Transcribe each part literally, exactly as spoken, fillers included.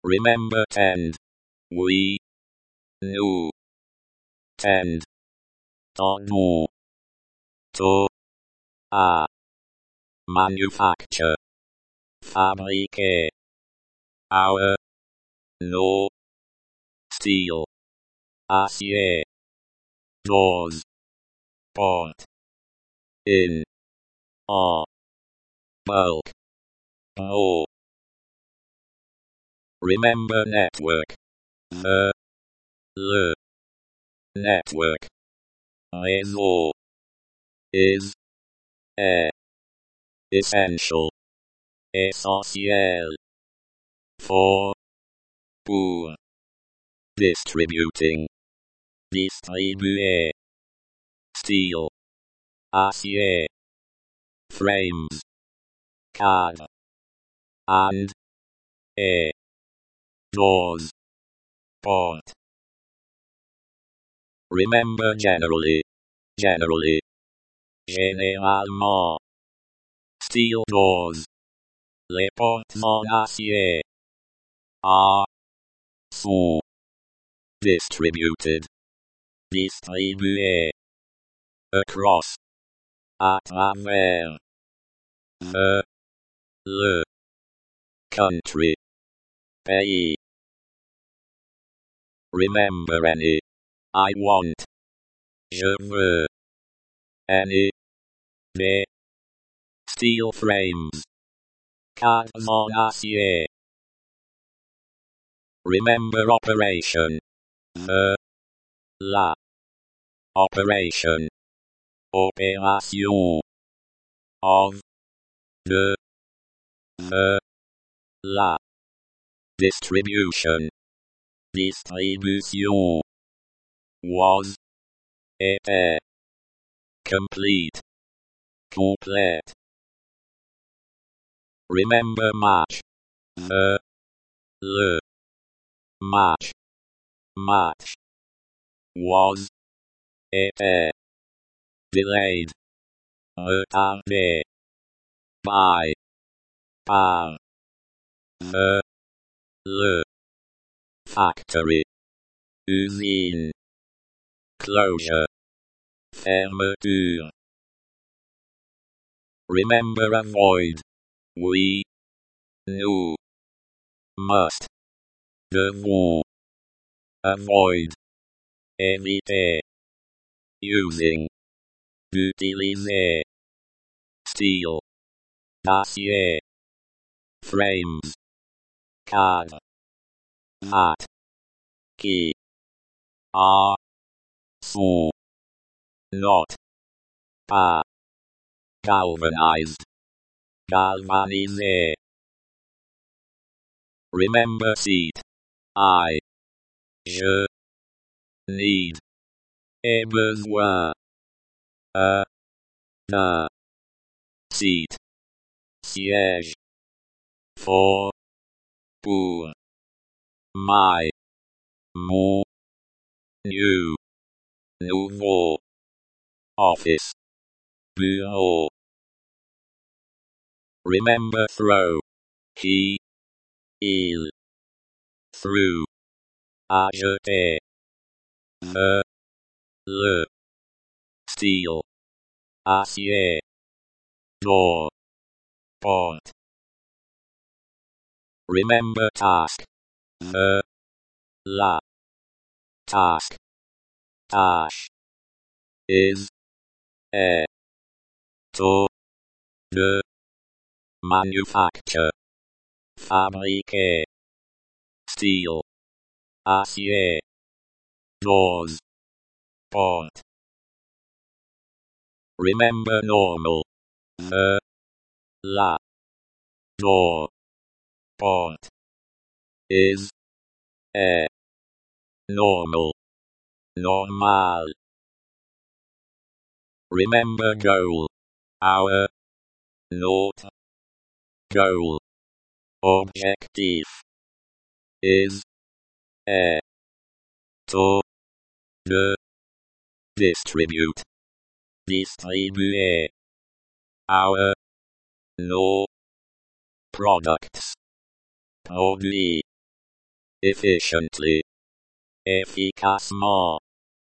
Remember tend. We. Nu. Tend. Tonu. To. A. Manufacture. Fabrique. Our. No. Steel. Acier. Doors. Port. In. A. Bulk. O. Remember network. The. Le. Network. Réseau. Is. Est. Essential. Essentiel. For. Pour. Distributing. Distribuer. Steel. Acier. Frames. Cadre. And. Et. Doors. Port. Remember generally. Generally. Généralement. Steel doors. Les portes en acier. Are. Sous. Distributed. Distribuer. Across. À travers. The. Le. Country. Pays. Remember any. I want. Je veux. Any. Des. Steel frames. Cadres en acier. Remember operation. The. La. Operation. Opération. Of. De. The. La. Distribution. Distribution. Was. Était. Complete. Complete. Remember match. The. Le. Match. Match. Was. Était. Delayed. Retardé. By. Par. The. Le. Factory. Usine. Closure. Fermeture. Remember avoid. We. Nous. Must. Devoir. Avoid. Éviter. Using. Utiliser. Steel. Acier. Frames. Cadre. That. Qui. Are. Sous. Not. Pas. Galvanized. Galvaniser. Remember seat. I. Je. Need. Ai besoin. A. Na. Seat. Siège. For. Pour. My. Mon. New. Nouveau. Office. Bureau. Remember throw. He. Il. Through. À jeter. The. Le. Steel. Acier. Door. Port. Remember task. The. La. Task. Tâche. Is. Est. To. De. Manufacture. Fabriquer. Steel. Acier. Doors. Port. Remember normal. The. La. Door. Port. Is. Est. Normal. Normal. Remember goal. Our. Notre. Goal. Objectif. Is. Est. To. De. Distribute. Distribuer. Our. Nos. Products. Produit. efficiently, efficacement.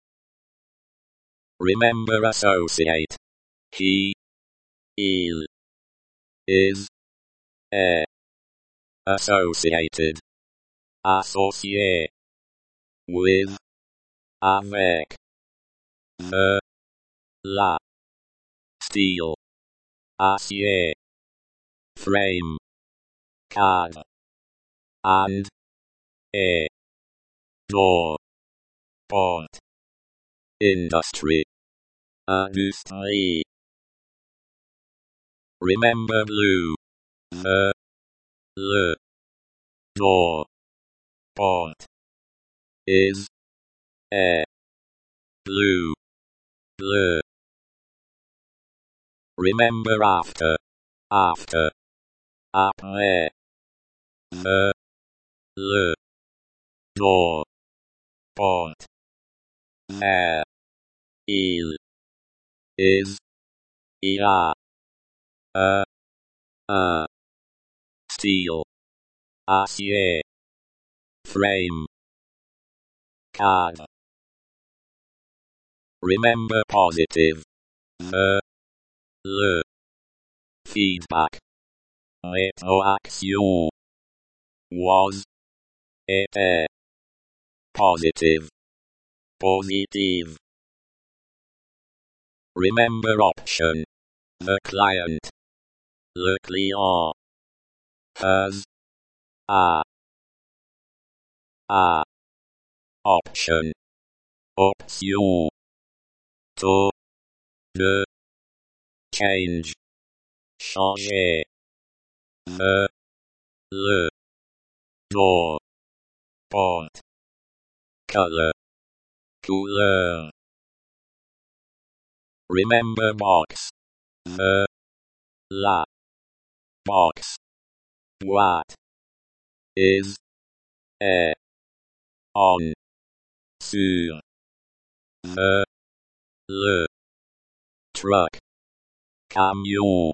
Remember associate. He, il, is, est. Associated. Associé. With. Avec. The. La. Steel. Acier. Frame. Cadre. And. A. Door. Port. Industry. Industrie. Remember blue. The. Le. Door. Port. Is. A. Blue. Bleu. Remember after. After. Après. The. Le. Door. Port. There. Il. Is. Il a. A. Un. Steel. Acier. Frame. Cadre. Remember positive. The. Le. Feedback. Rétroaction. Was. Était. Positive. Positive. Remember option. The client. Le client. Has. A. A. Option. Option. To. De. Change. Changer. The. Le. Door. Port. Color. Couleur. Remember box. The. La. Box. What. Is. Est. On. Sur. The. Le. Truck. Camion.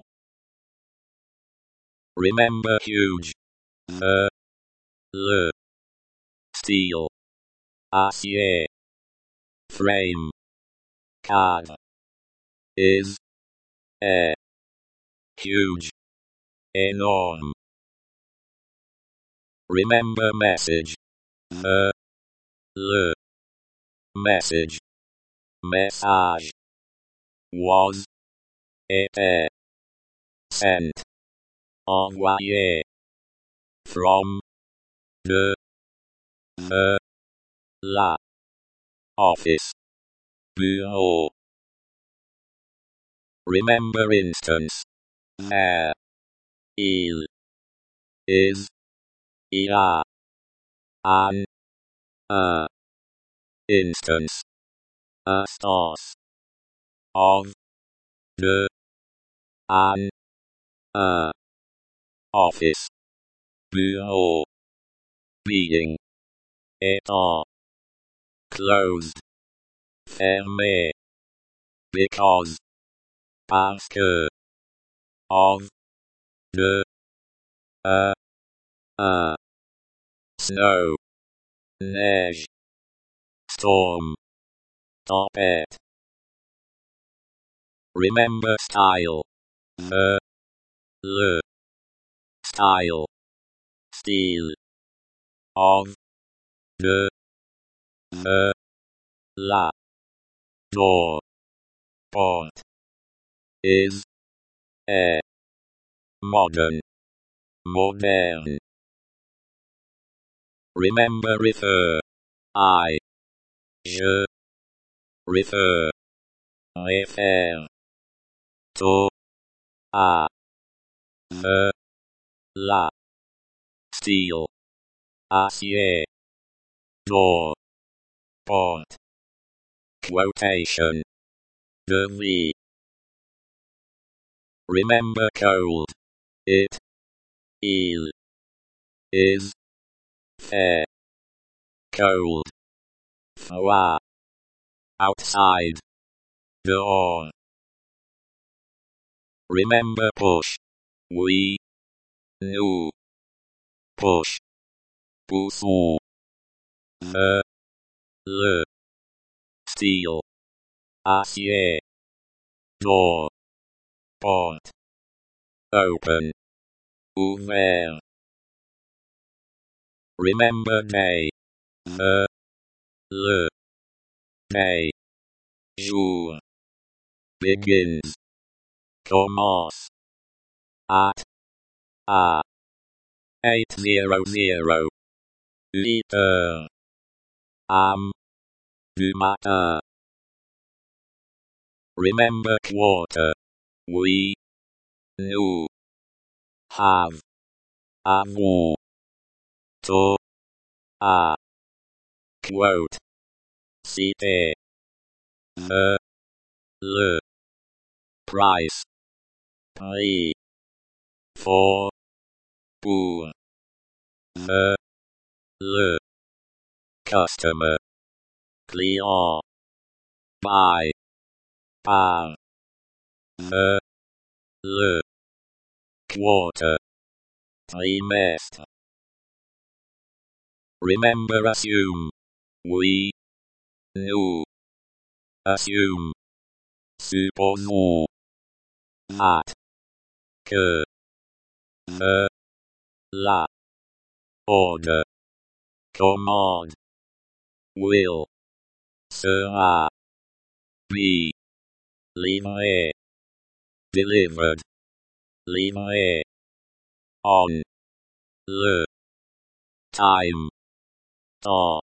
Remember huge. The. Le. Steel. Acier. Frame. Cadre. Is. Est. Huge. Enorme. Remember message. The. Le. Message. Message. Was. Était. Sent. Envoyé. From. De. The. La. Office. Bureau. Remember instance. There. Il. Is. Il a. An. Un. Instance. Instance. Of. De. An. Un. Office. Bureau. Being. Étant. Closed. Fermé. Because. Parce que. Of. De. A. Un. Snow. Neige. Storm. Tempête. Remember style. The. Le. Style. Steel. Of. De. The. La. Door. Port. Is. Est. Modern. Modern. Remember refer. I. Je. Refer. Réfère. To. A. The. La. Steel. Acier. Door. Port. Quotation. Devis. Remember cold. It. Il. Is. Fait. Cold. Froid. Outside. Dehors. Remember push. Oui. Nous. Push. Bousson. The. Le. Steel. Acier. Door. Porte. Open. Ouvert. Remember day. The. Le. Day. Jour. Begins. Commence. At. A. Eight zero zero. Huit heures. Am. Du matin. Remember quarter. We. Nous. Have. Avons. To. A. Quote. Citer. The. Le. Price. Prix. For. Pour. The. Le. Customer. Client. By. Par. The. Le. Quarter. Trimestre. Remember assume. We. Nous. Assume. Supposons. That. Que. The. La. Order. Commande. Will. Sera. Be. Livré. Delivered. Livré. On. Le. Time. Temps.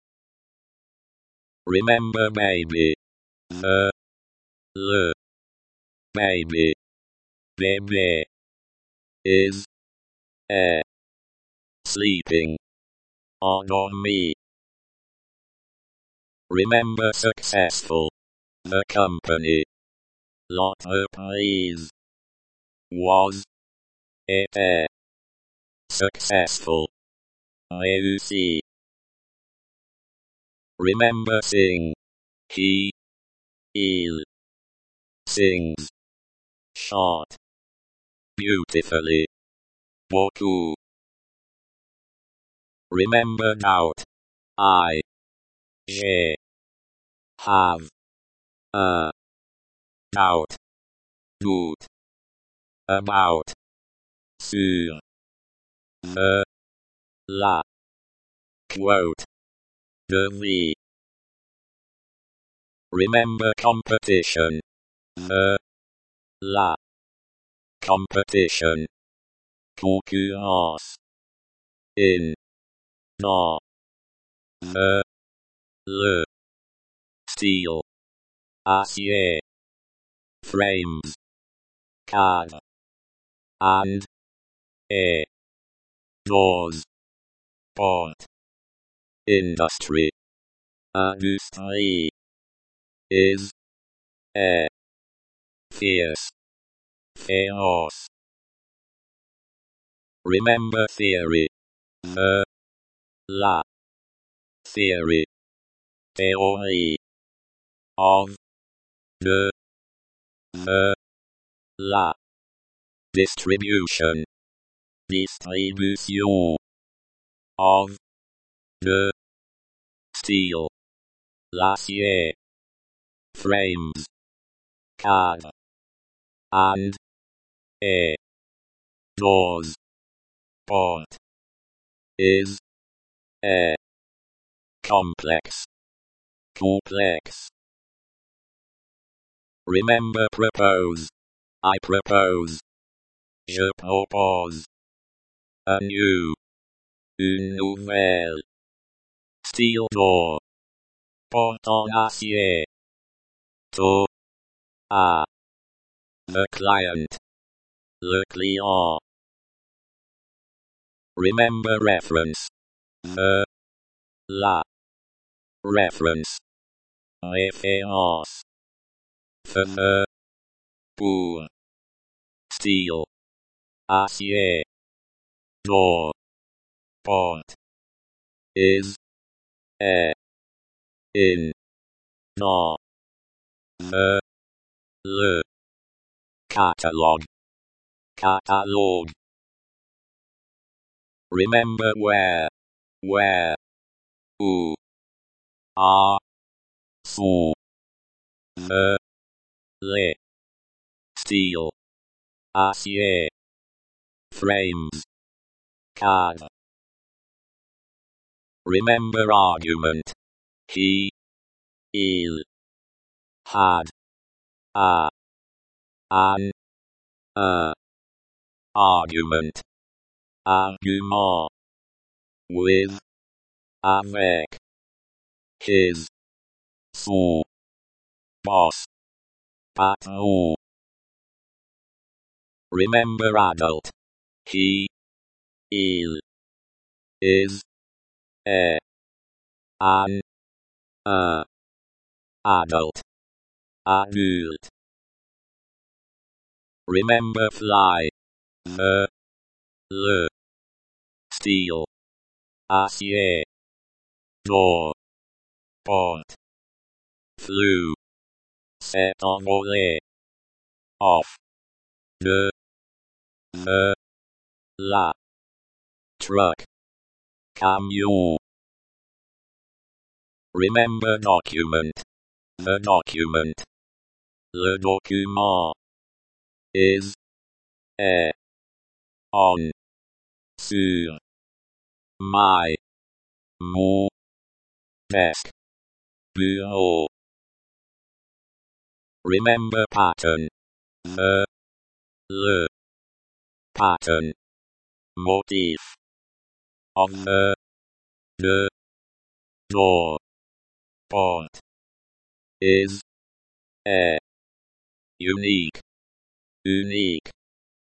Remember baby. The. Le. Baby. Bébé. Is. Est. Sleeping. Endormi. Remember successful. The company. L'entreprise. Was. Était. Successful. Réussi. Remember sing. He. Il. Sings. Chante. Beautifully. Beaucoup. Remember doubt. I. J'ai. Have. Un. Doubt. Doute. About. Sur. The. La. Quote. Devis. Remember competition. The. La. Competition. Concurrence. In. Dans. The. Le. Steel. Acier. Frames. Cadre. And. A. Doors. Port. Industry. Industrie. Is. A. Fierce. Féroce. Remember theory. The. La. Theory. Théorie. Of. De. The. La. Distribution. Distribution. Of. De. Steel. L'acier. Frames. Cadre. And. A. Doors. Port. Is. A. Complex. Complex. Remember propose. I propose. Je propose. A new. Une nouvelle. Steel door. Porte en acier. To. A. The client. Le client. Remember reference. The. La. Reference. Référence. The. Pour. Steel. Acier. Door. Port. Is. A. In. Dans. The. Le. Catalogue. Catalogue. Remember where. where, où, à, sous, the, les, steel, acier, frames, cadre. Remember argument. He, il, had, a, an, a. Argument. Argument. With, avec. His, son, boss, patron. Remember adult. He, il, is, est, an, un. Adult. Adulte. Remember fly. The, le. Steel. Acier. Door. Porte. Flew. S'est envolé. Off. De. The. La. Truck. Camion. Remember document. The document. Le document. Is. Est. On. Sur. My. Mon. Desk. Bureau. Remember pattern. The. Le. Pattern. Motif. Of the. De. Door. Port. Is. Est. Unique. Unique.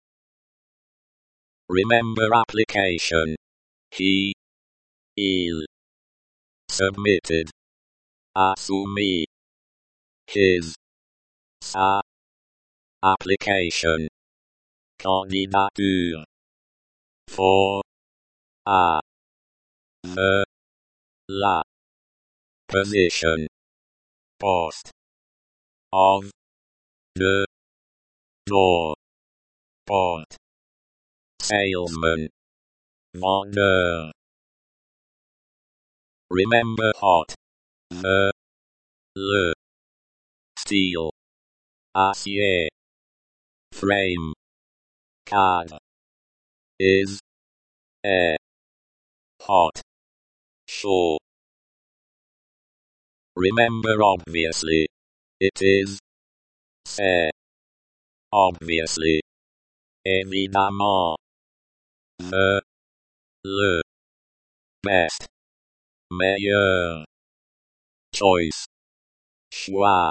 Remember application. He. Il. Submitted. Assumé. His. Sa. Application. Candidature. For. A. The. La. Position. Post. Of. De. Door. Port. Salesman. Vendeur. Remember hot. The. Le. Steel. Acier. Frame. Cadre. Is. Est. Hot. Sure. Remember obviously. It is. C'est. Obviously. Évidemment. The. Le. Best. Meilleur. Choice. Choix.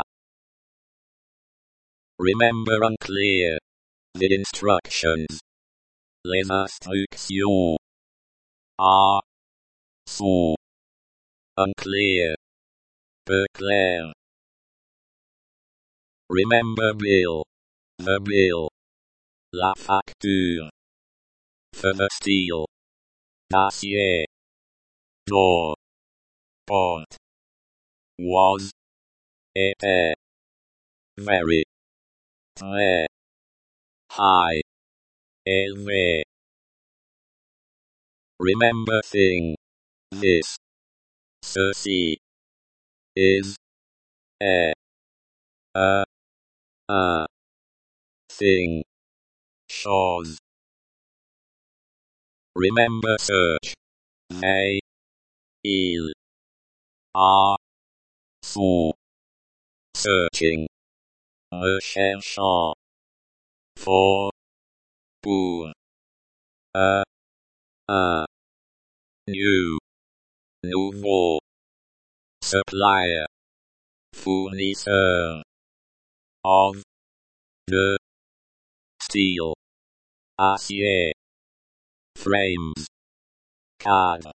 Remember unclear. The instructions. Les instructions. Are. Sont. Unclear. Peu clair. Remember bill. The bill. La facture. For the steel. D'acier. Door. Port. Was. Était. Very. Très. High. Élevé. Remember thing. This. Ceci. Is. Est. A. Un. Thing. Chose. Remember search. A. Il. A. Sont. Searching. Recherchant. For. Pour. A. Un. New. Nouveau. Supplier. Fournisseur. Of. De. Steel. Acier. Frames. Cadre.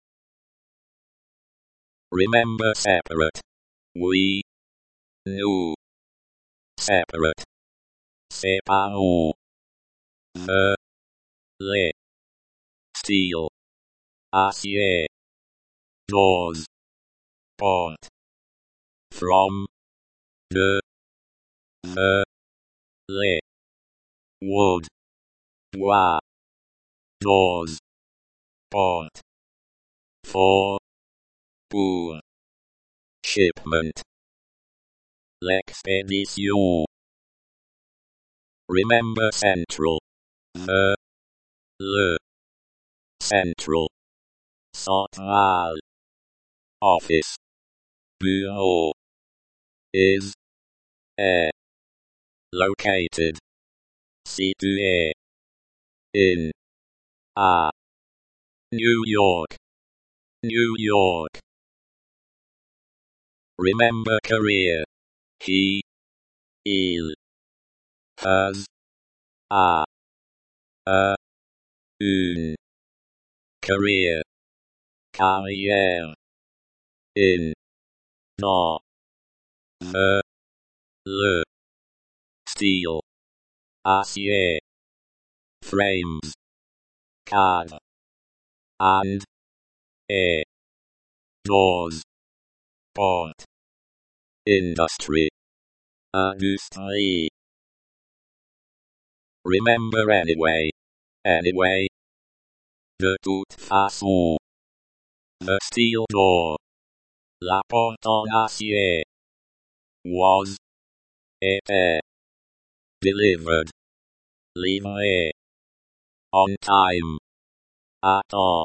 Remember separate. We. Nous. Separate. Séparons. The. Les. Steel. Acier. Doors. Port. From. De. The. Les. Wood. Bois. Doors. Port. for, pour, shipment, l'expédition. Remember central, the, le, central, central, office, bureau, is, est, located, situé, in, à, New York, New York. Remember career, he, il, has, a, a, une, career, carrière, in, dans, the, le, steel, acier, frames, cadre, and, et, doors, port, industry, industrie. Remember anyway, anyway, de toute façon, the steel door, la porte en acier, was, était, delivered, livré, on time, à temps.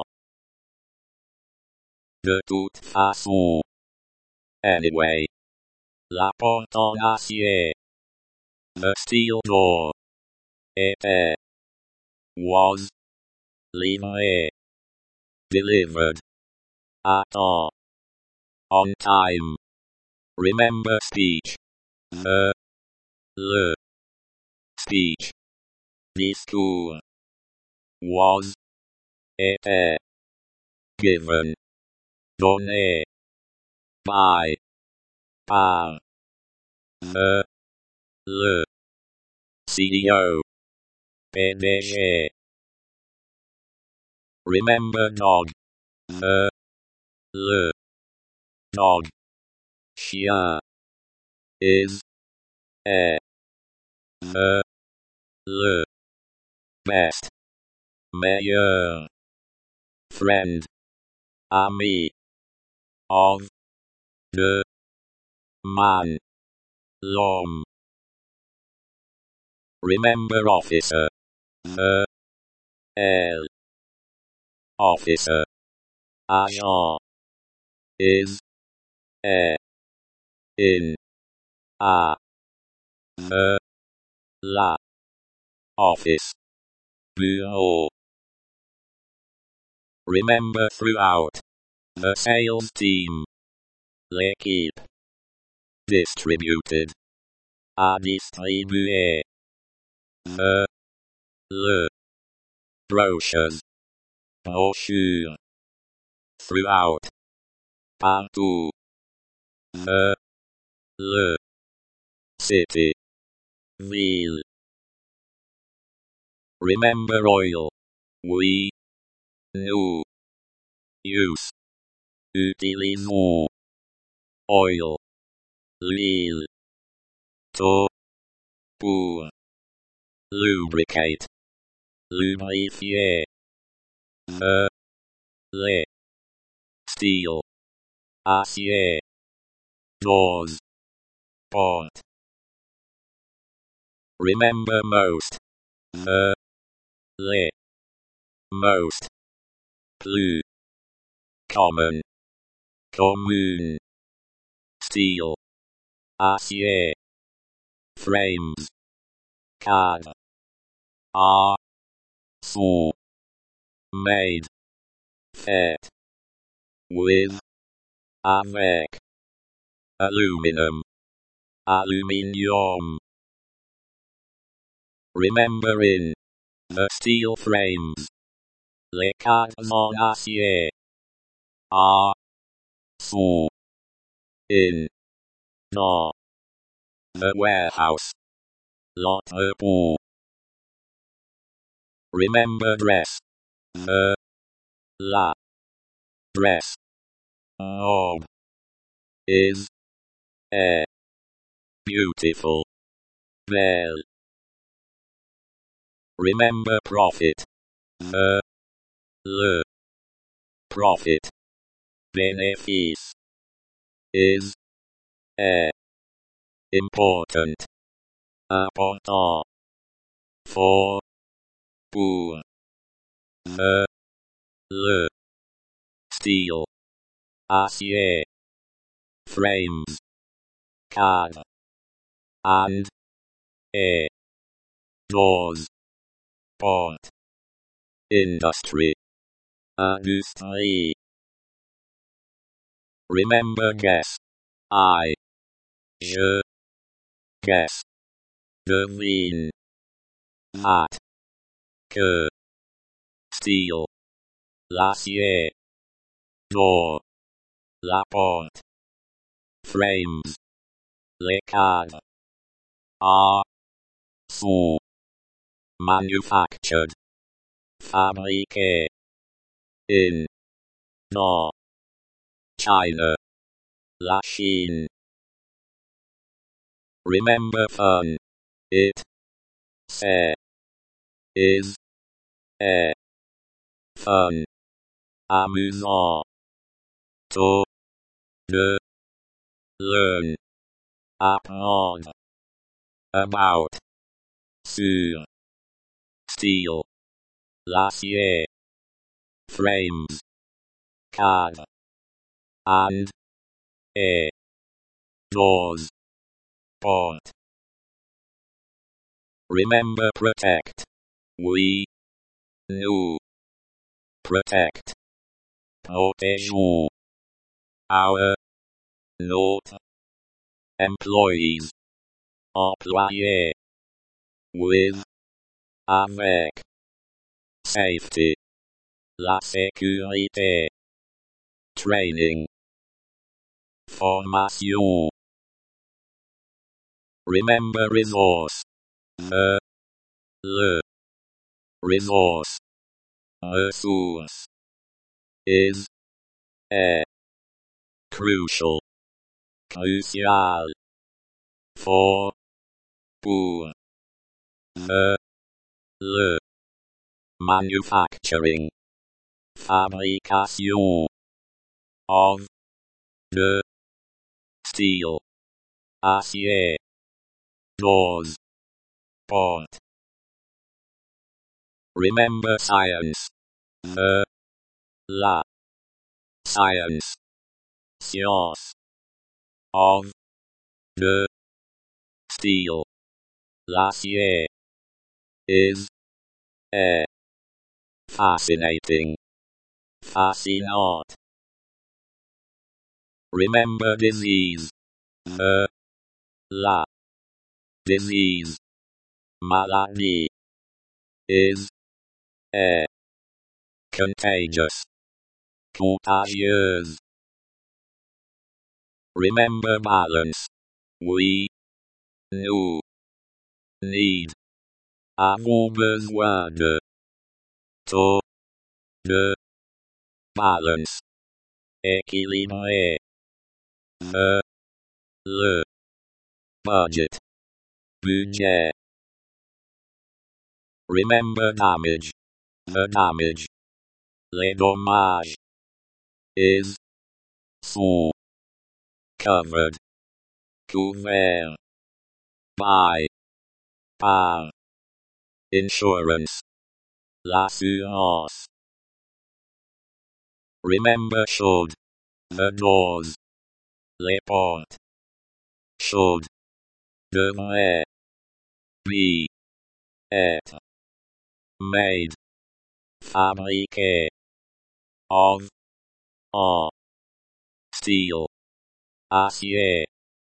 De toute façon, anyway, la porte en acier, the steel door, était, was, livré, delivered, à temps, on time. Remember speech, the, le, speech, discours, was, était, given, donné, by, par, the, le, C E O, P D G. Remember dog, the, le, dog, chien, is, est, the, le, best, meilleur, friend, ami, of, de, man, l'homme. Remember officer, the, el, officer, agent, is, est, in, à, the, la, office, bureau. Remember throughout, the sales team, l'équipe, distributed, à distribuer, the, le, brochures, brochure, throughout, partout, the, le, city, ville. Remember oil, we, nous, use, utilisons, oil, l'huile, to, pour, lubricate, lubrifier, the, les, steel, acier, doors, port. Remember most, the, les, most, plus, common, commune, steel, acier, frames, cadre, are, sont, made, fait, with, avec, aluminum, aluminium. Remember in, the steel frames, les cadres en acier, are, sont, in, dans, the warehouse, l'entrepôt. Remember dress, the, la, dress, robe, is, est, beautiful, belle. Remember profit, the, le, profit, benefice is a important important for pour the le steel acier frames card and a doors port industry industrie. Remember guess I je guess devine that que steel l'acier door la porte frames les cadres are sous manufactured fabriqué in dans China la Chine. Remember fun it c'est is a fun amusant to de learn apprendre about sur steel l'acier frames cadre and a doors port. Remember protect we nous protect protégeons our notre employees employés with avec safety la sécurité training formation. Remember resource the le resource ressource is a crucial crucial for pour the le manufacturing fabrication of de steel acier doors port. Remember science the la science science of de steel l'acier is a fascinating fascinant. Remember disease the la disease maladie is a contagious contagieuse. Remember balance we nous need avons besoin de to de balance équilibré the le budget budget. Remember damage the damage les dommages is sous covered couvert by par insurance l'assurance. Remember should the doors les portes should devrait be être made fabriqué of en steel acier.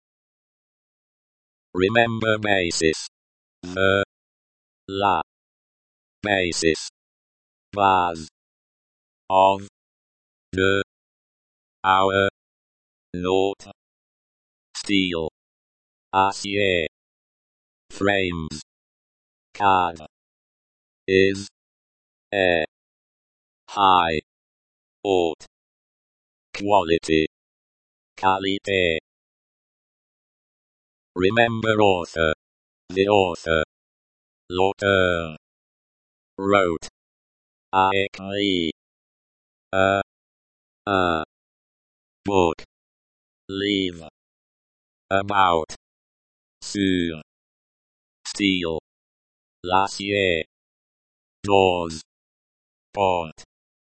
Remember basis the la basis base of de our notre steel acier frames cadre is a high haute quality qualité. Remember author the author l'auteur wrote a écrit a un book, leave, about, sur, steel, l'acier, doors, port.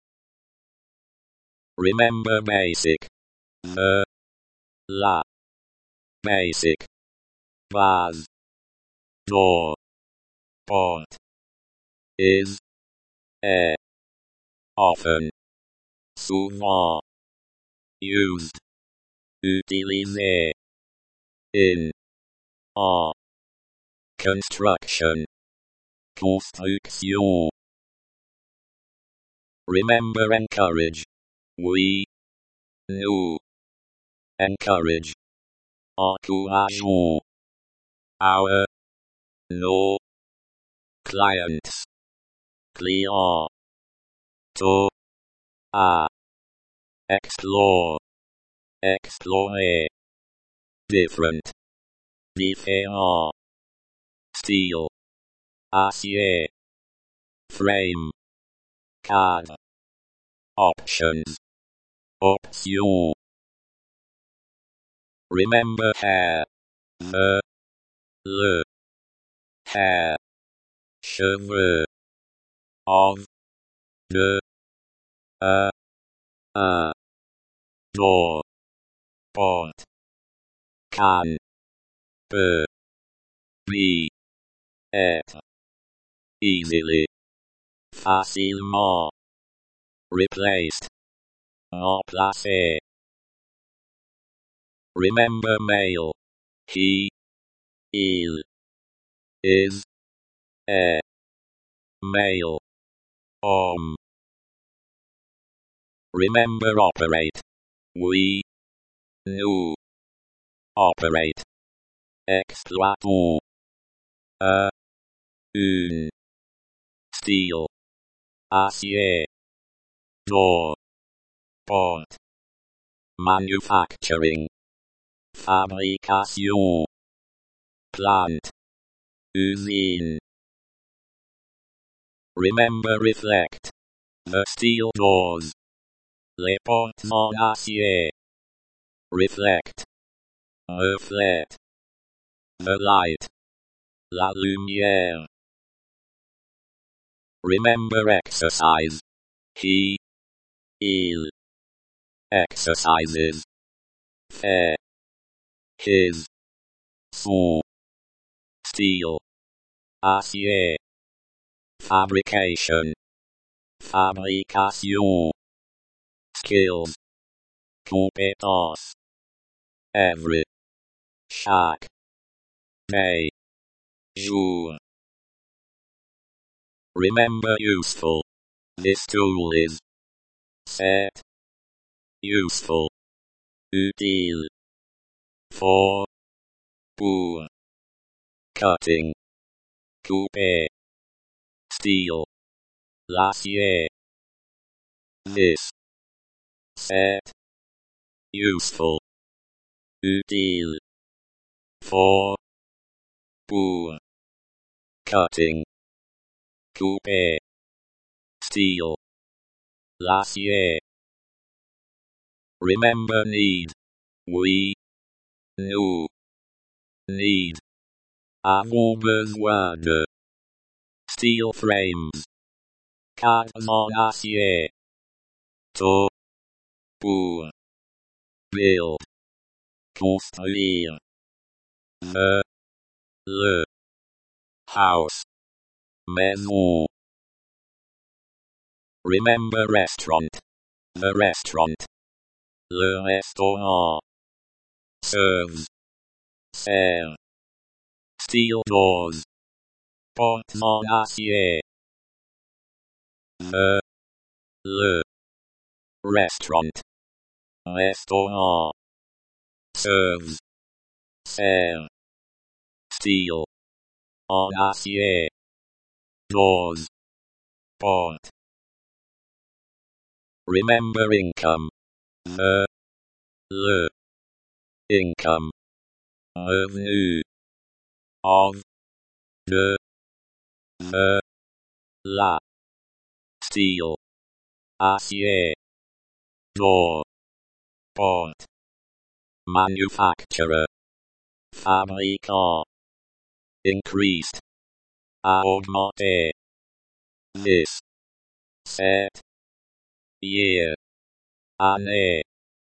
Remember basic, the, la, basic, vase, door, port, is, est, often, souvent, used, utilisé, in, en, construction, construction. Remember encourage, we, nous, encourage, encourageons, our, nos, clients, client, to, à, explore, explorer, different, différent, steel, acier, frame, cadre, options, option. Remember hair, the, le, hair, cheveux, of, de, a, un, door, port, can, peut, be, être, easily, facilement, replaced, remplacer. Remember male, he, il, is, est, male, homme. Remember operate, we, nous, operate, exploitons, a, une, steel, acier, door, port, manufacturing, fabrication, plant, usine. Remember reflect, the steel doors, les portes en acier, reflect, reflète, the light, la lumière. Remember exercise, he, il, exercises, fait, his, son, steel, acier, fabrication, fabrication, skills, compétence, every, chaque, day, jour. Remember useful, this tool is, c'est, useful, utile, for, pour, cutting, couper, steel, l'acier. This, c'est, useful, utile, for, pour, cutting, couper, steel, l'acier. Remember need, we, nous, need, avons besoin de, steel frames, cadres en acier, to, pour, build, construire, the, le, house, maison. Remember restaurant, the restaurant, le restaurant, serves, sert, steel doors, portes en acier, the, le, restaurant, restaurant, serves, sert, steel, en acier, doors, port. Remember income, the, le, income, revenu, of, de, the, la, steel, acier, door, Port. Manufacturer. Fabricant. Increased. Augmenté. This. Set. Year. Année.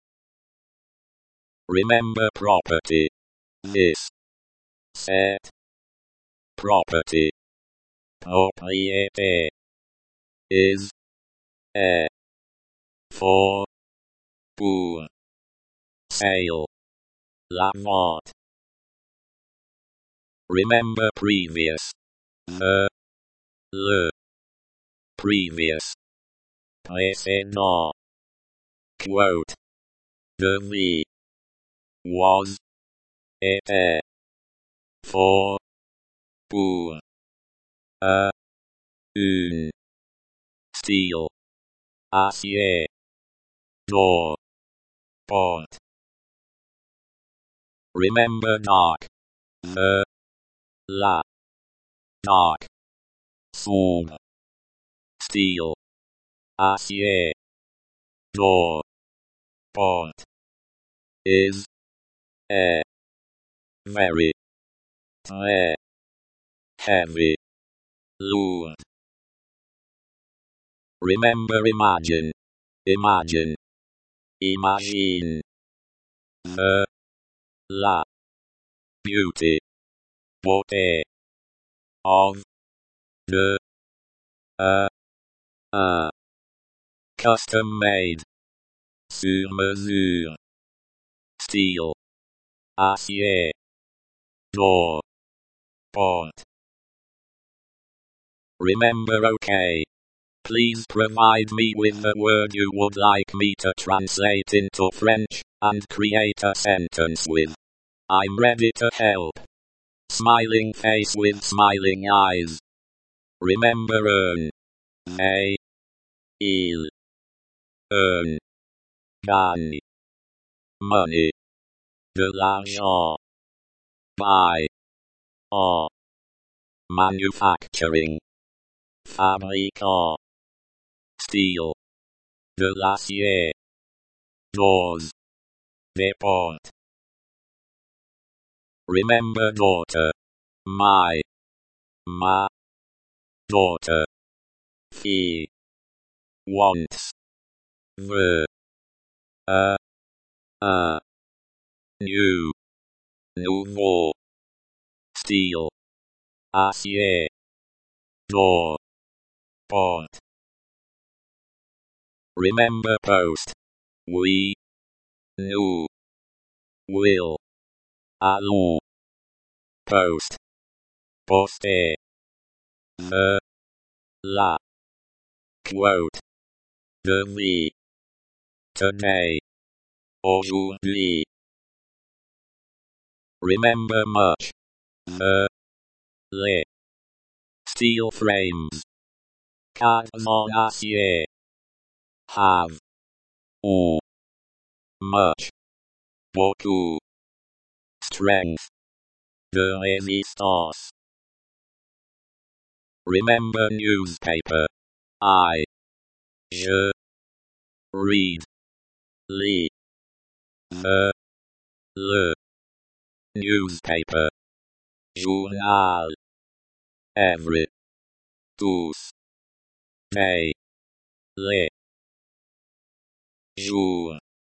Remember property. This. Set. Property. Propriété. Is. A. For. Pour. Sale. La vente. Remember previous. The. Le. Previous. Précédent. Quote. Devait. Was. Était. For. Pour. A. Une. Steel. Acier. Door. Port. Remember dark. The. La. Dark. Sombre. Steel. Acier. Door. Port. Is. A. Very. Très. Heavy. Lourd. Remember imagine. Imagine. Imagine. The. La. Beauty. Beauté. Of. De. A. Un. Custom made. Sur mesure. Steel. Acier. Door. Port. Remember okay. Please provide me with the word you would like me to translate into French, and create a sentence with. I'm ready to help. Smiling face with smiling eyes. Remember earn. A. Il. Earn. Gagne. Money. De l'argent. Buy. En. Manufacturing. Fabricant. Steel. De l'acier. Doors. Des portes. Remember daughter. My. Ma. Daughter. Fille. Wants. Veut. A. Un. New. Nouveau. Steel. Acier. Door. Port. Remember post. We. Nous. Will. Allons. Post. Poster. The. La. Quote. Devait. Today. Aujourd'hui. Remember much. The. Les. Steel frames. Cadres en acier. Have. Ou. Much. Beaucoup. Strength. De résistance. Remember newspaper. I. Je. Read. Lis. The. Le. Newspaper. Journal. Every. Tous. They. Les. Jour.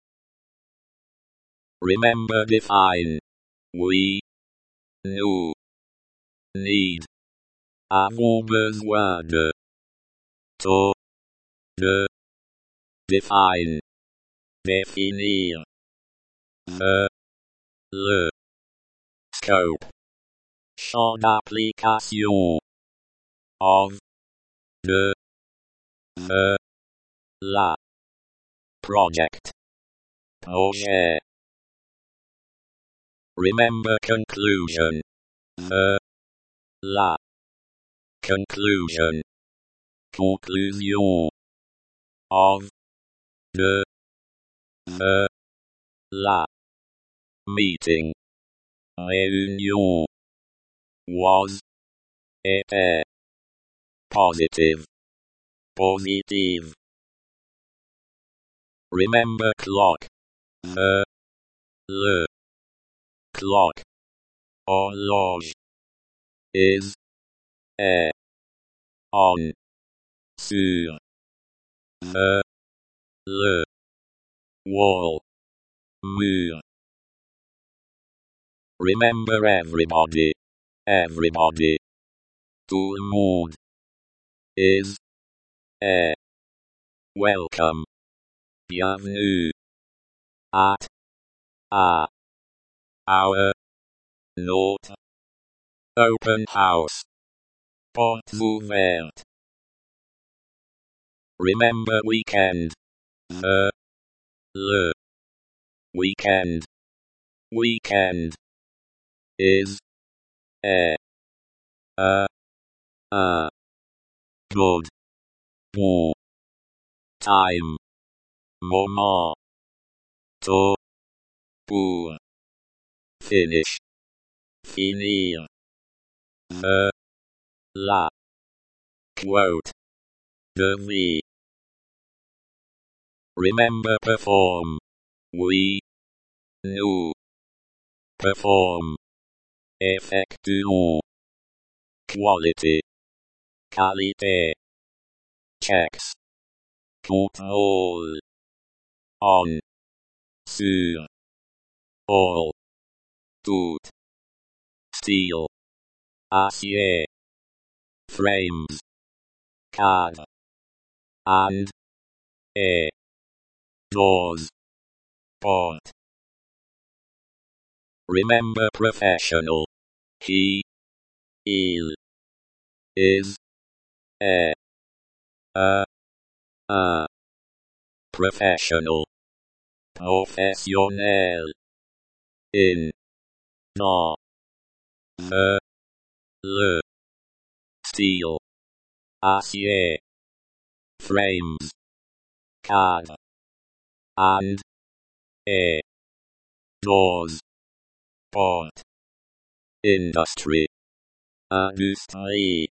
Remember define. We. Nous. Need. Avons besoin de. To. De. Define. Définir. The. Le. Scope. Champ d'application. Of. De. The. La. Project. Projet. Remember conclusion. The. La. Conclusion. Conclusion. Of. De. The. La. Meeting. Réunion. Was. Était. Positive. Positive. Remember clock. the, le, clock, horloge, is, est, on, sur, the, le, wall, mur. Remember everybody, everybody. Tout le monde, is, est, welcome, bienvenue, at, à, our, notre, open house, portes ouvertes. Remember weekend, the, le, weekend, weekend, is, est, a, un, good, bon, time, moment, tôt, pour, finish, finir, the, la, quote, devait. Remember perform, we, nous, perform, effectuons, quality, qualité, checks, contrôle, on, sur, all, tout, steel, acier, frames, cadre, and, et, doors, port. Remember professional, he, il, is, est, a, un, professional, professionnel, in, dans, the, le, steel, acier, frames, cadre, and, et, doors, port, industry, industrie.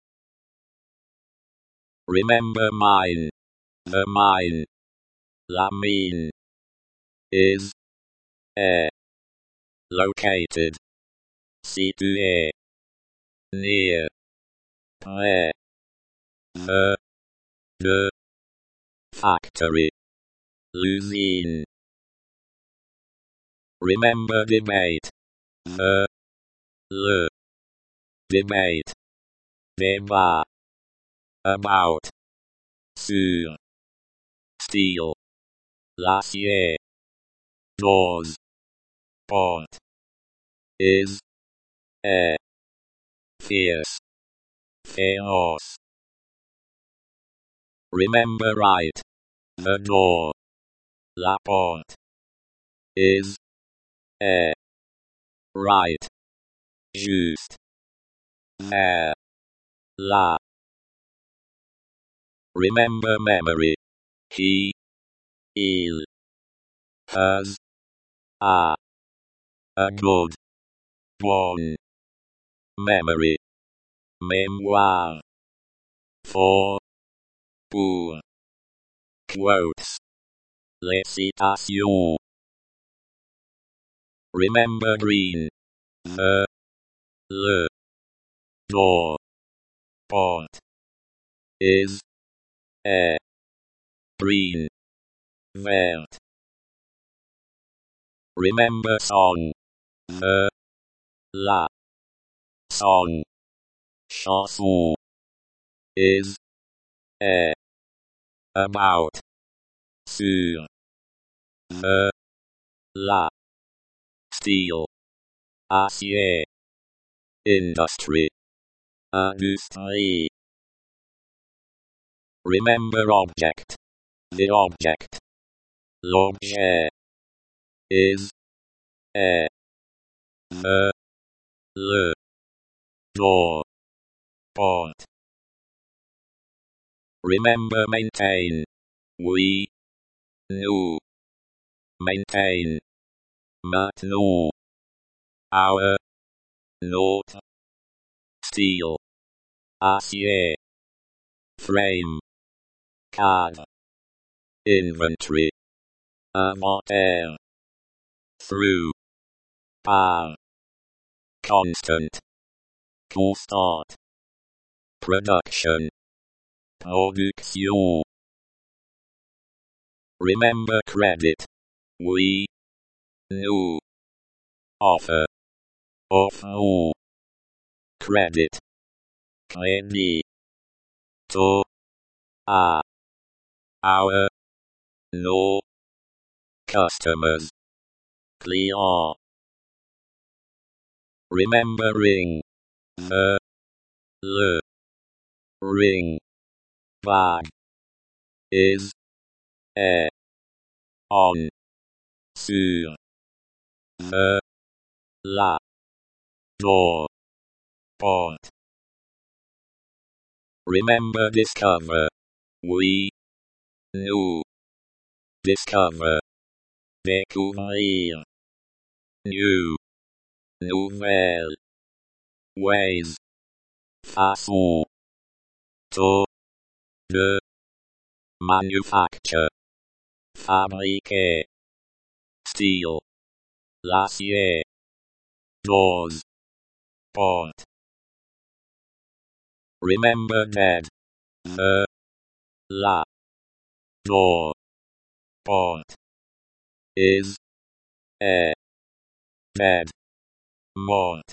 Remember mine, the mine, la mine, is, est, located, situé, near, près, the, de, factory, l'usine. Remember debate, the, le, debate, débat, about, sur, steel, l'acier, doors, port, is, est, fierce, féroce. Remember right, the door, la porte, is, est, right, juste, vers, là. Remember memory, he, il, has, a, a good, bon, memory, mémoire, for, pour, quotes, les citations. Remember green, the, le, door, port, is, est, green, vert. Remember song, the, la, song, chanson, is, est, about, sur, the, la, steel, acier, industry, industrie. Remember object, the object, l'objet, is, est, the, le, door, port. Remember maintain, we, nous, maintain, maintenons, our, notre, steel, acier, frame, cadre, inventory, inventaire. through, par, constant, constat, production, production. Remember credit, we, nous, offer, offre, credit, crédit, to, à, our, nos, customers, client. Remember ring, the, le, ring, bag, is, est, on, sur, the, la, door, port. Remember discover, we, nous, discover, découvrir, new, nouvelle, ways, façon, to, de, manufacture, fabriquer, steel, l'acier, doors, port. Remember dead, the, la, door, port, is, est, dead, mort.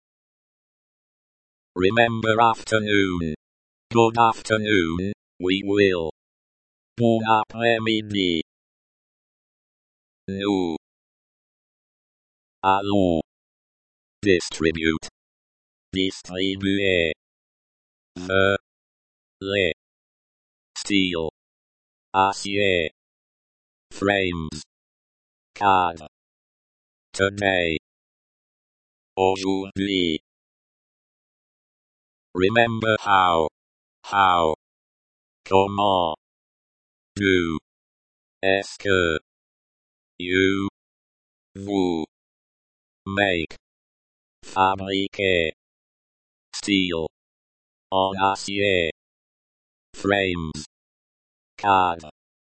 Remember afternoon, good afternoon, we will. Bon après-midi. Nous. Allons. Distribute. Distribuer. The. Les. Steel. Acier. Frames. Cadre. Today. Aujourd'hui. Remember how. How. Comment. Do. Est-ce que. You. Vous. Make. Fabriquer. Steel. En acier. Frames. Cadre.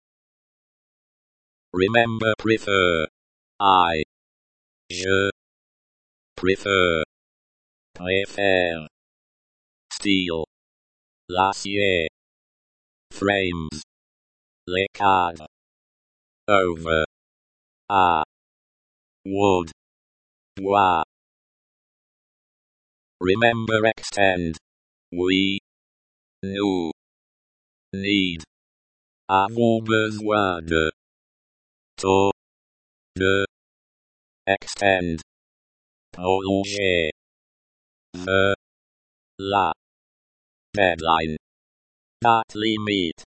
Remember prefer. I. Je. Prefer. Préfère. Steel. L'acier. Frames. Les cadres. Over. À. Wood. Bois. Remember extend. We. Nous. Need. Avons besoin de. To. De. Extend. Prolonger. The. La. Deadline. Date limit.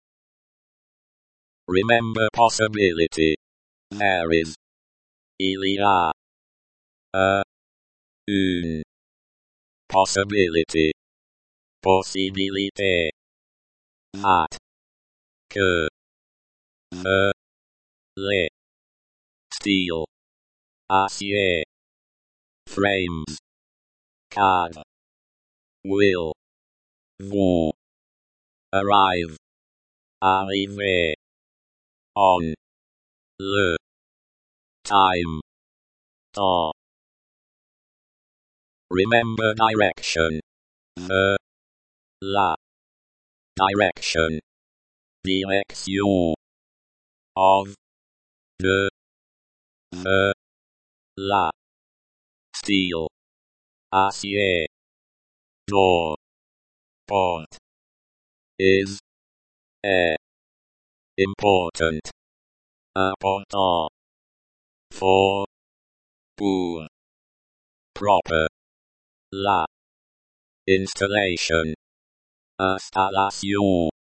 Remember possibility. There is. Il y a. A. Une. Possibility. Possibilité. That. Que. The. Les. Steel. Acier. Frames. Cadre. Will. Vont. Arrive. Arriver. On. Le. Time. Temps. Remember direction. The. La. Direction. Direction. Of. De. The. La. Steel. Acier. Door. Port. Is. Est. Important. Important. For. Pour. Proper. La. Installation. Installation.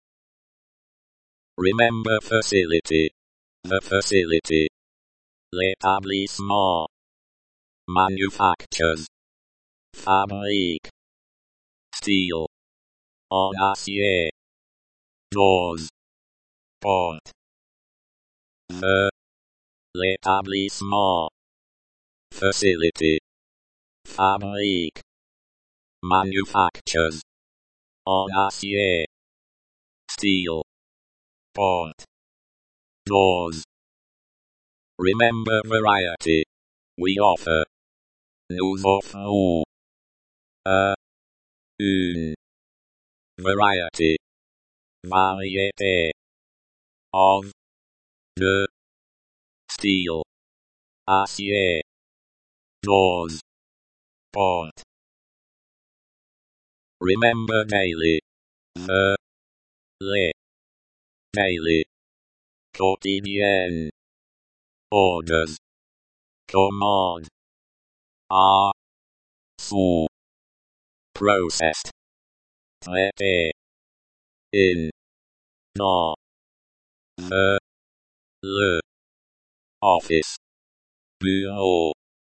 Remember facility. The facility. L'établissement. Manufactures. Fabrique. Steel. En acier. Doors. Port. The. L'établissement. Facility. Fabrique. Manufactures. En acier. Steel. Port. Doors. Remember variety. We offer. Nous offrons. A. Une. Variety. Variété. Of. De. Steel. Acier. Doors. Port. Remember daily. The. Les. Daily. Quotidien. Orders. Commande. Are. Sous. Processed. Traité. In. Dans. The. Le. Office. Bureau.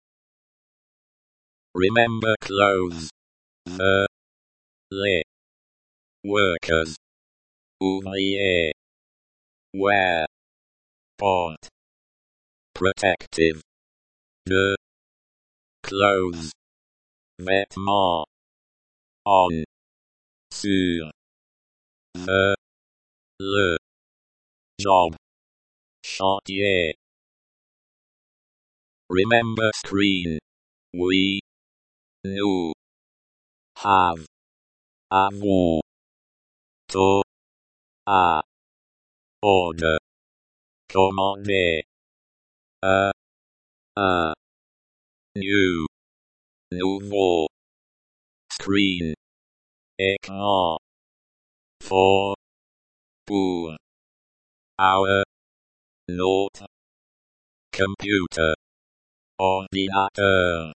Remember clothes. The. Les. Workers. Ouvrier. Wear. Port. Protective. De. Clothes. Vêtements. On. Sur. The. Le. Job. Chantier. Remember screen. We. Nous. Have. Avons. To. A. Order. Commander. A. Un. New. Nouveau. Screen. Écran. For. Pour. Our. Notre. Computer. Ordinateur.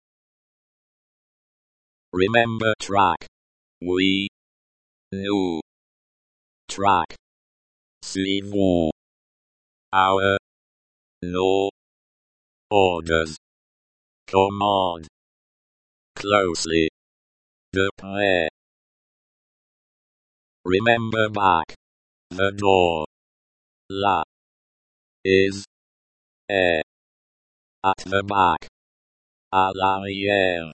Remember track. We. Nous. Track. Suivons. Our. Nos. Orders. Commande. Closely. De près. Remember back. The door. La. Is. Est. At the back. À l'arrière.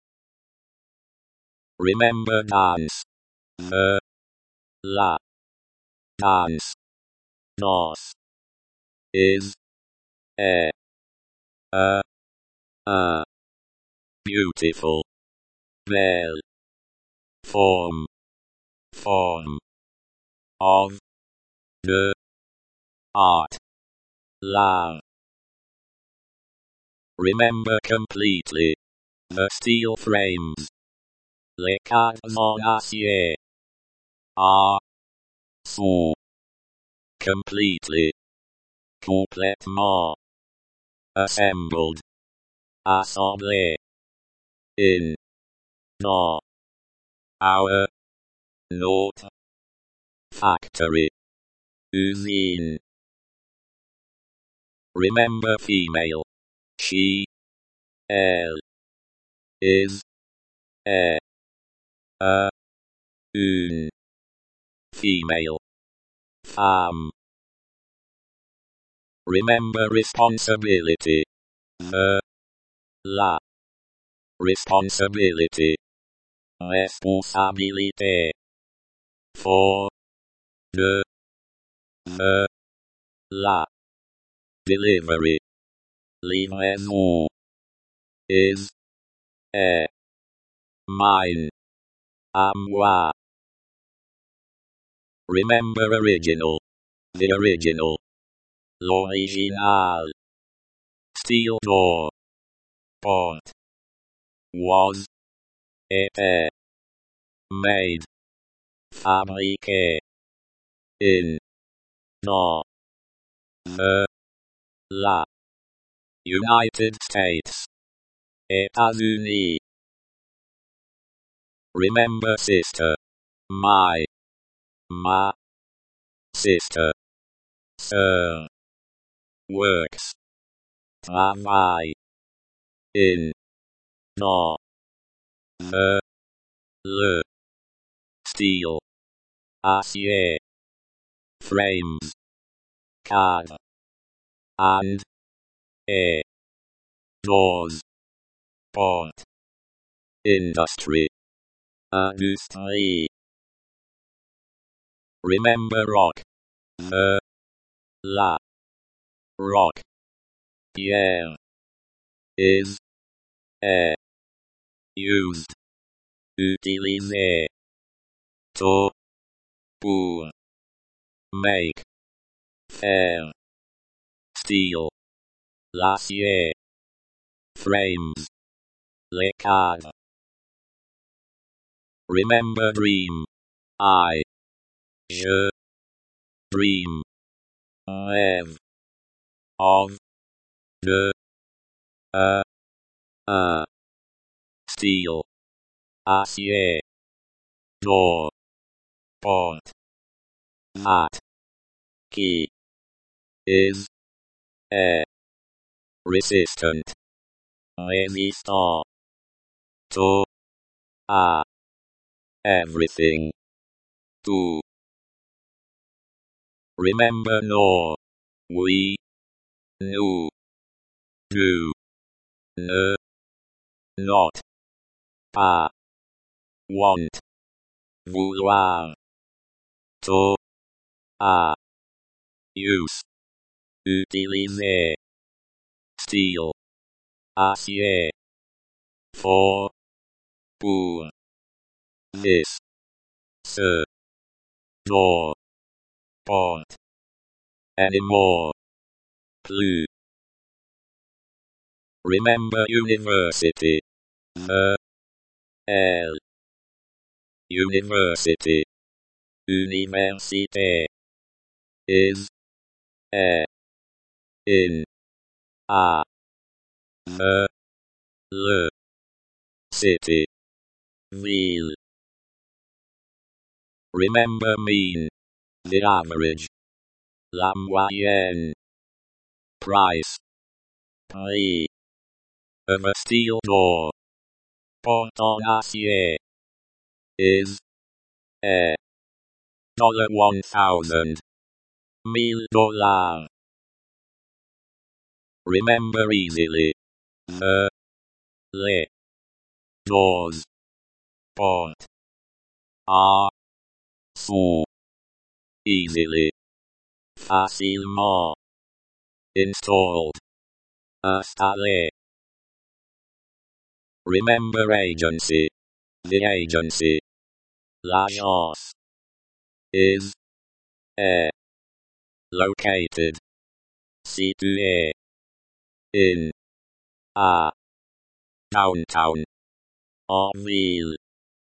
Remember dance. The. La. Dance. Danse. Is. Est. A. Un. Beautiful. Belle. Form. Form. Of. De. Art. L'art. Remember completely. The steel frames. Les cadres en acier. Are. Sont. Completely. Complètement. Assembled. Assemblé. In. Dans. Our. Notre. Factory. Usine. Remember female. She. Elle. Is. Est. A. Une. Female. Femme. Remember responsibility. The. La. Responsibility. Responsabilité. For. De. The. La. Delivery. Livraison. Is. Est. Mine. À moi. Remember original. The original. L'original. Steel door. Port. Was. Était. Made. Fabriqué. In. Dans. The. La. United States. États-Unis. Remember sister. My. Ma. Sister. Sir. Works. Travail. In. Dans. The. Le. Steel. Acier. Frames. Cadre. And. A. Doors. Port. Industry. Industrie. Remember rock. The. La. Rock. Pierre is a used utiliser to pour make faire steel l'acier frames les cadres. Remember dream. I je dream rêve of de a a steel acier door port hat qui is a resistant résistant to a everything to. Remember no we knew do ne not pas want vouloir to a use utiliser steel acier for pour this ce door port anymore plus. Remember university. E L University. Université is a in a the le city ville. Remember mean. The average. La moyenne. Price. Prix. Of a steel door port en acier is a dollar one thousand mille dollars. Remember easily. The les doors port are sous easily facilement installed installé. Remember agency. The agency. L'agence is a located situé in a downtown en ville.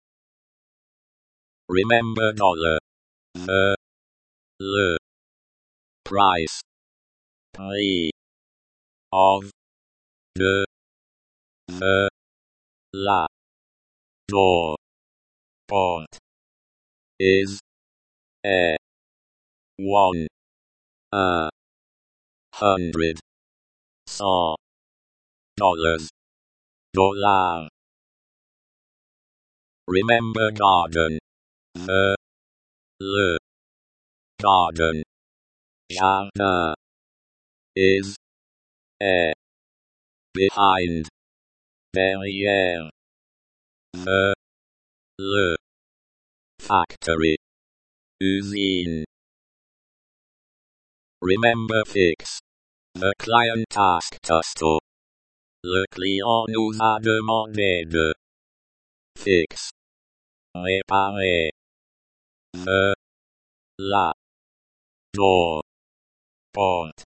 Remember dollar. The le price prix of de the la door port is a one a hundred cent dollars dollar. Remember garden. The le garden jardin is a behind derrière the le factory usine. Remember fix. The client asked us to. Le client nous a demandé de fix. Réparer. The la door port.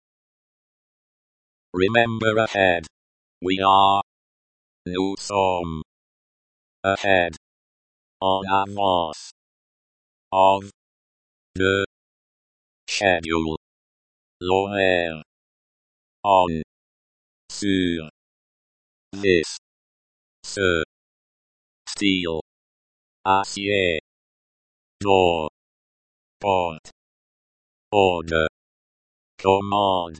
Remember ahead. We are. Nous sommes. Ahead. En avance. Of. De. Schedule. L'horaire. On. Sur. This. Ce. Steel. Acier. Door. Port. Order. Command.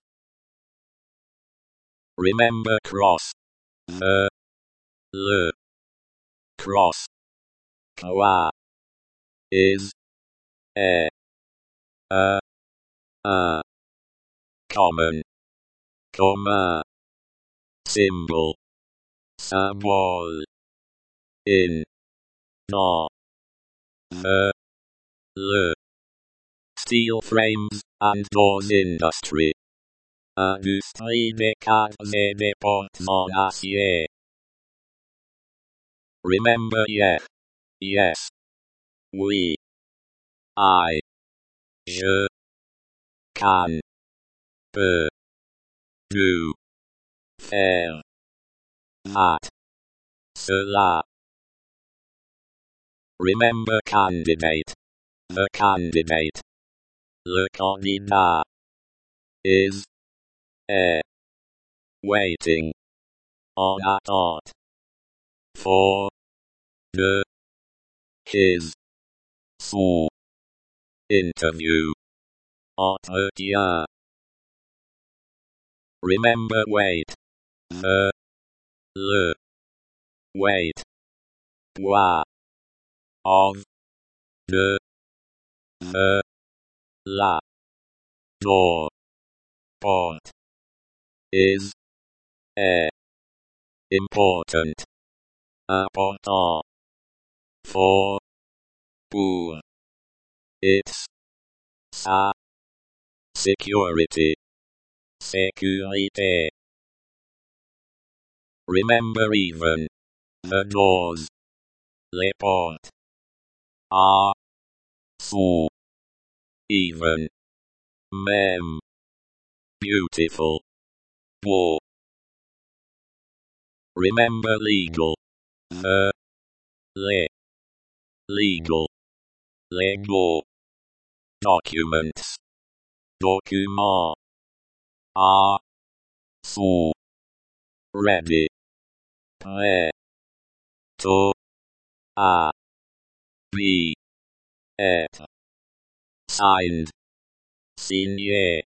Remember cross. The. Le. Cross. Croix. Is. A. A. A. Common. Commun. Symbol. Symbol. In. Dans. The. Le. Steel frames and doors industry. Industrie des caves et des portes en acier. Remember, yeah. Yes. Oui. I. Je. Can. Peux. Do. Faire. That. Cela. Remember candidate. The candidate. Le candidat. Is. A. Waiting. En attente. For. De. His. Son. Interview. Entretien. Remember wait. The. Le. Wait. Bois. Of. De. The. La. Door. Port. Is. A. Important. Important. For. Pour. It's. Sa. Security. Sécurité. Remember even. The doors. Les portes. Are. Sont. Even. Même. Beautiful. Beau. Remember legal. The. Les. Legal. Légaux. Documents. Documents. Are. Sont. Ready. Prêt. To. A. Be. Être. Signed. Signé.